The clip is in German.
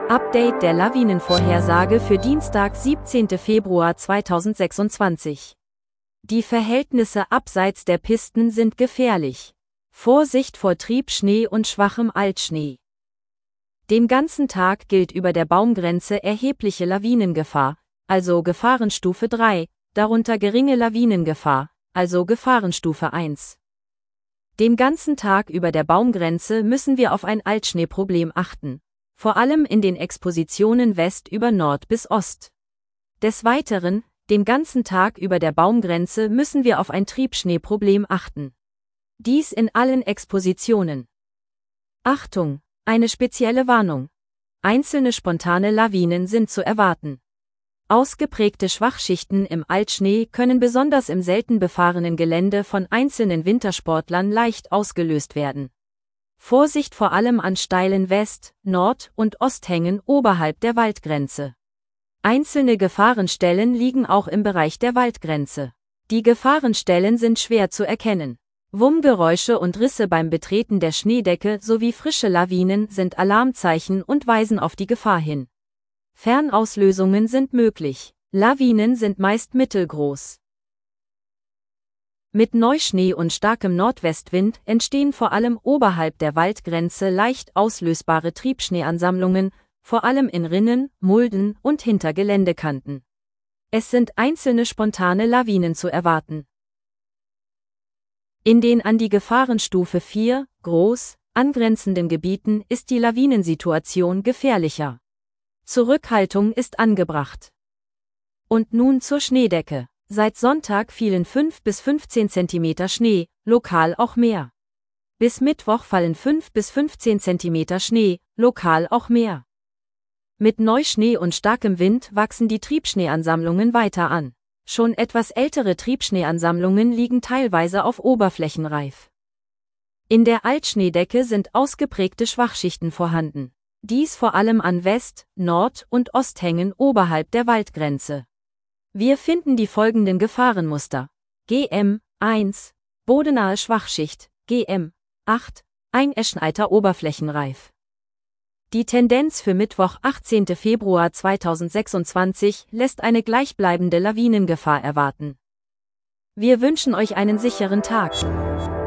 Update der Lawinenvorhersage für Dienstag, 17. Februar 2026. Die Verhältnisse abseits der Pisten sind gefährlich. Vorsicht vor Triebschnee und schwachem Altschnee. Den ganzen Tag gilt über der Baumgrenze erhebliche Lawinengefahr, also Gefahrenstufe 3, darunter geringe Lawinengefahr, also Gefahrenstufe 1. Den ganzen Tag über der Baumgrenze müssen wir auf ein Altschneeproblem achten, vor allem in den Expositionen West über Nord bis Ost. Des Weiteren, den ganzen Tag über der Baumgrenze müssen wir auf ein Triebschneeproblem achten. Dies in allen Expositionen. Achtung! Eine spezielle Warnung. Einzelne spontane Lawinen sind zu erwarten. Ausgeprägte Schwachschichten im Altschnee können besonders im selten befahrenen Gelände von einzelnen Wintersportlern leicht ausgelöst werden. Vorsicht vor allem an steilen West-, Nord- und Osthängen oberhalb der Waldgrenze. Einzelne Gefahrenstellen liegen auch im Bereich der Waldgrenze. Die Gefahrenstellen sind schwer zu erkennen. Wummgeräusche und Risse beim Betreten der Schneedecke sowie frische Lawinen sind Alarmzeichen und weisen auf die Gefahr hin. Fernauslösungen sind möglich. Lawinen sind meist mittelgroß. Mit Neuschnee und starkem Nordwestwind entstehen vor allem oberhalb der Waldgrenze leicht auslösbare Triebschneeansammlungen, vor allem in Rinnen, Mulden und hinter Geländekanten. Es sind einzelne spontane Lawinen zu erwarten. In den an die Gefahrenstufe 4, groß, angrenzenden Gebieten ist die Lawinensituation gefährlicher. Zurückhaltung ist angebracht. Und nun zur Schneedecke. Seit Sonntag fielen 5 bis 15 cm Schnee, lokal auch mehr. Bis Mittwoch fallen 5 bis 15 cm Schnee, lokal auch mehr. Mit Neuschnee und starkem Wind wachsen die Triebschneeansammlungen weiter an. Schon etwas ältere Triebschneeansammlungen liegen teilweise auf Oberflächenreif. In der Altschneedecke sind ausgeprägte Schwachschichten vorhanden. Dies vor allem an West-, Nord- und Osthängen oberhalb der Waldgrenze. Wir finden die folgenden Gefahrenmuster. GM 1, bodenahe Schwachschicht, GM 8, eingeschneiter Oberflächenreif. Die Tendenz für Mittwoch, 18. Februar 2026 lässt eine gleichbleibende Lawinengefahr erwarten. Wir wünschen euch einen sicheren Tag.